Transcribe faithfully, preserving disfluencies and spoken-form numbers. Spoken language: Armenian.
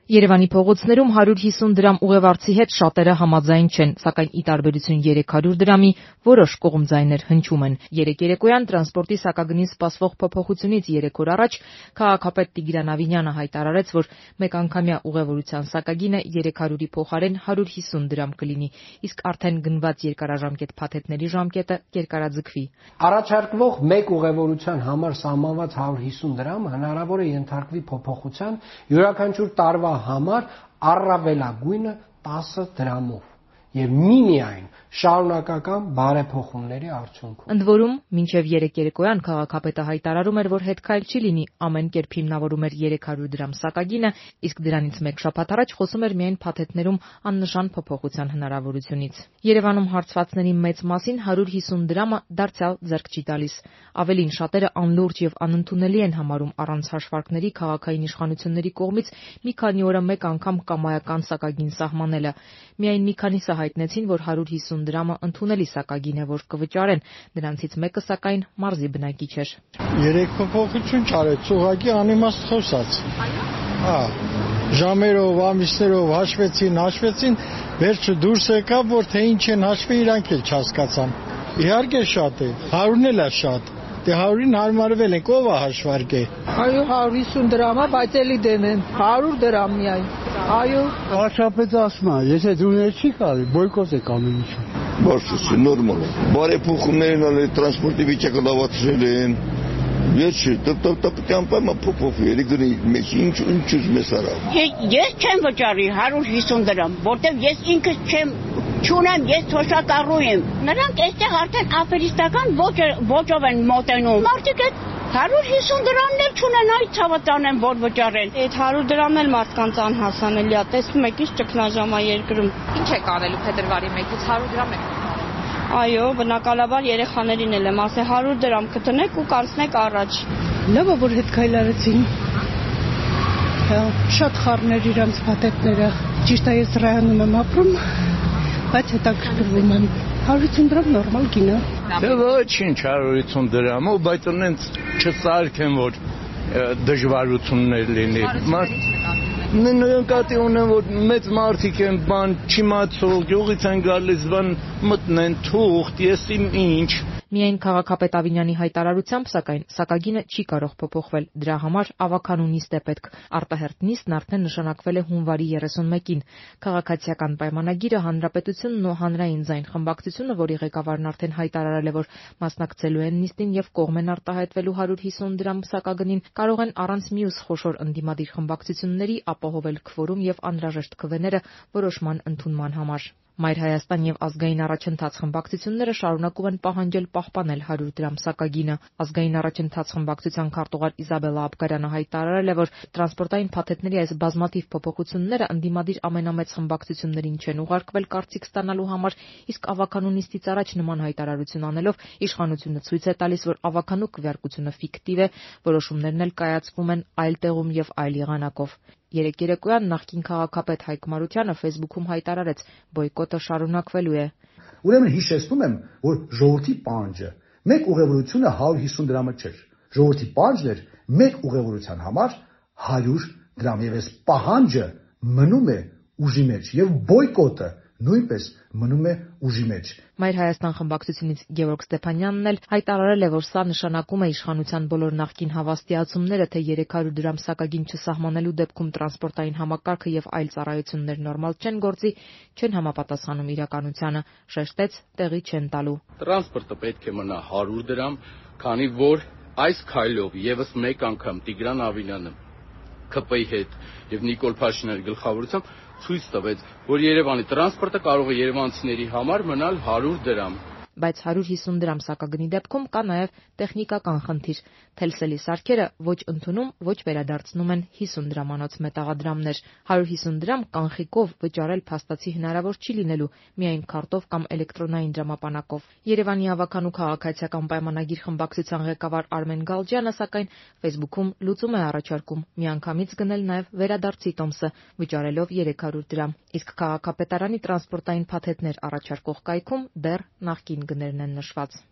Երևանի փողոցներում հարյուր հիսուն դրամ ուղևորցի հետ շատերը համաձայն չեն, սակայն ի տարբերություն երեք հարյուր դրամի որոշ կողմձայներ հնչում են։ Երեկ երեկոյան տրանսպորտի սակագնին սպասվող փոփոխությունից երեք օր առաջ քաղաքապետ Տիգրան Ավինյանը հայտարարեց, որ մեկանգամյա ուղևորության սակագինը երեք հարյուրի փոխարեն հարյուր հիսուն դրամ կլինի, իսկ արդեն գնված երկարաժամկետ փաթեթների ժամկետը կերկարաձգվի։ Առաջարկվող մեկ ուղևորության համար սահմանված հարյուր հիսուն դրամը հնարավոր է ենթարկվի փոփոխության յուրաքանչյուր տարվա համար առավելագույնը տասը դրամով եւ միմիայն շարունակական բարեփոխումների արդյունքում։ Ընդ որում, մինչև երեկ երեկոյան քաղաքապետը հայտարարում էր, որ հետքայլ չի լինի, ամեն կերպ հիմնավորում էր երեք հարյուր դրամ սակագինը, իսկ դրանից մեկ շաբաթ առաջ խոսում էր միայն փաթեթներում աննշան փոփոխության հնարավորությունից։ Երևանում հարցվածների մեծ մասին հարյուր հիսուն դրամը դարձյալ ձեռք չի տալիս։ Ավելին, շատերը անլուրջ եւ անընդունելի են համարում առանց հաշվարկների քաղաքային իշխանությունների կողմից մի քանի օրը մեկ անգամ կամայական սակագին սահմանելը։ Միայն մի քանիսը հայտնեցին, որ հարյուր հիսուն դրամը ընդունելի սակագին է, որ կվճարեն, դրանցից մեկը սակայն մարզի բնակիչ էր։ Երեք փոփոխություն չարեց, ուղղակի անիմաստ խոսաց։ Հա, ժամերով, ամիսներով հաշվեցին, հաշվեցին, վերջը դուրս եկավ, որ թե ինչ են հաշվի, իրանք էլ չհասկացան։ Իհարկե շատ է, հարյուրն էլ է շատ։ Դե հարյուրին հարմարվել ենք, ով է հաշվարկե։ Այո, հարյուր հիսուն դրամ է, բայց էլի դենեն, հարյուր դրամ միայն։ Այո։ Վարչապետը ասում է, եթե դուներ չի կարելի, բոյկոտ եք ամեն ինչը։ Բարձր, նորմալ է։ Բարեփոխումներն ալ տրանսպորտի վիճակը լավացրել են։ Վերջը տպտապ անպայման փոփոխվի, էլի գնի մեզ ինչ ինչ ուզում ես արա։ Ես չեմ վճարի հարյուր հիսուն դրամ, որտեվ ես ինքս չեմ չունեմ, ես թոշակառու եմ։ Նրանք այստեղ արդեն աֆերիստական ոճով են մոտենում։ Մարդիկ այդ հարյուր հիսուն դրամն էլ չունեն, այ ցավատան են, որ վճարեն։ Այդ հարյուր դրամն էլ մարդկանց անհասանելի է, տեսնում եք ինչ ճգնաժամ է երկրում։ Ինչ եք անելու փետրվարի մեկից հարյուր դրամ եք։ Այո, բնակալաբար երեխաներին էլ եմ ասել հարյուր դրամ կտնեք ու կանցնեք առաջ։ Լավ է, որ հետքայլ արեցին։ Շատ խառներ իրանց փաթեթները։ Ճիշտ է, ես ռայոնում եմ ապրում, բայց հետաքրքրվում եմ։ հարյուր հիսուն դրամ նորմալ գին է։ Դե ոչինչ հարյուր հիսուն դրամով, բայց ունենց չսարքեն, որ դժվարություններ լինի։ Նկատի ունեմ, որ մեծ մարդիկ են, բան չիմացող, գյուղից են գալիս, բան մտնեն, թուղթ, ես իմ ինչ։ Միայն քաղաքապետ Ավինյանի հայտարարությամբ, սակայն, սակագինը չի կարող փոփոխվել, դրա համար ավականու նիստ է պետք։ Արտահերթ նիստն արդեն նշանակվել է հունվարի երեսունմեկին։ Քաղաքացիական պայմանագիրը Հանրապետությունն ու Հանրային ձայն խմբակցությունը, որի ղեկավարն արդեն հայտարարել է, որ մասնակցելու են նիստին եւ կողմ են արտահայտվելու հարյուր հիսուն դրամ սակագնին, կարող են առանց մյուս խոշոր ընդդիմադիր խմբակցությունների ապահովել քվորում եւ անհրաժեշտ քվեները որոշման ընդունման համար։ Մայր Հայաստան եւ Ազգային առաջընթաց խմբակցությունները շարունակում են պահանջել պահպանել հարյուր դրամ սակագինը։ Ազգային առաջընթաց խմբակցության քարտուղար Իզաբելլա Աբգարյանը հայտարարել է, որ տրանսպորտային փաթեթների այս բազմաթիվ փոփոխությունները ընդդիմադիր ամենամեծ խմբակցություններին չեն ուղարկվել կարծիք ստանալու համար, իսկ ավականու նիստից առաջ նման հայտարարություն անելով իշխանությունը ցույց է տալիս, որ ավականու քվեարկությունը ֆիկտիվ է, որոշումներն էլ կայացվում են այլ տեղում եւ այլ եղանակով։ Երեկ երեկոյան նախկին քաղաքապետ Հայկ Մարությանը Facebook-ում հայտարարեց, բոյկոտը շարունակվելու է։ Ուրեմն հիշեցնում եմ, որ ժողովրդի պահանջը մեկ ուղևորությունը հարյուր հիսուն դրամը չէր։ Ժողովրդի պահանջն էր մեկ ուղևորության համար հարյուր դրամ եւ այս պահանջը մնում է ուժի մեջ եւ բոյկոտը նույնպես մնում է ուժի մեջ։ Մայր Հայաստան խմբակցությունից Գևորգ Ստեփանյանն էլ հայտարարել է, որ սա նշանակում է իշխանության բոլոր նախկին հավաստիացումները, թե երեք հարյուր դրամ սակագին չսահմանելու դեպքում տրանսպորտային համակարգը եւ այլ ծառայություններ նորմալ չեն գործի, չեն համապատասխանում իրականությանը, շեշտեց, տեղի չեն տալու։ Տրանսպորտը պետք է մնա հարյուր դրամ, քանի որ այս քայլով եւս մեկ անգամ Տիգրան Ավինյանը K P-ի հետ եւ Նիկոլ Փաշինյանի գլխավորությամբ ցույց տվեց, որ Երևանի տրանսպորտը կարող է երևանցիների համար մնալ հարյուր դրամ։ Բայց հարյուր հիսուն դրամ սակագնի դեպքում կա նաև տեխնիկական խնդիր։ Թելսելի սարքերը ոչ ընդունում, ոչ վերադարձնում են հիսուն դրամանոց մետաղադրամներ։ հարյուր հիսուն դրամ կանխիկով վճարել փաստացի հնարավոր չի լինելու, միայն քարտով կամ էլեկտրոնային դրամապանակով։ Երևանի ավականու քաղաքացիական պայմանագիր խմբակցության ղեկավար Արմեն Գալջյանը, սակայն Facebook-ում լուծում է առաջարկում միանգամից գնել նաև վերադարձի տոմսը, վճարելով երեք հարյուր դրամ։ Իսկ քաղաքապետարանի տրանսպորտային փաթեթներ առաջարկող կայքում դեռ նախկին գներն են նշված։